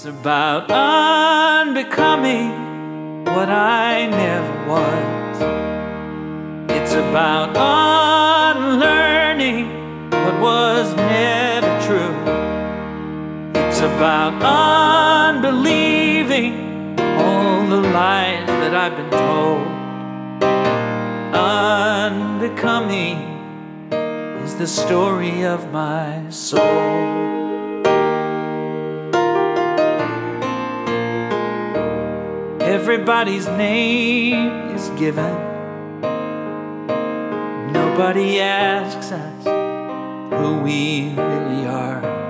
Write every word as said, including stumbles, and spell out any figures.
It's about unbecoming what I never was. It's about unlearning what was never true. It's about unbelieving all the lies that I've been told. Unbecoming is the story of my soul. Everybody's name is given. Nobody asks us who we really are.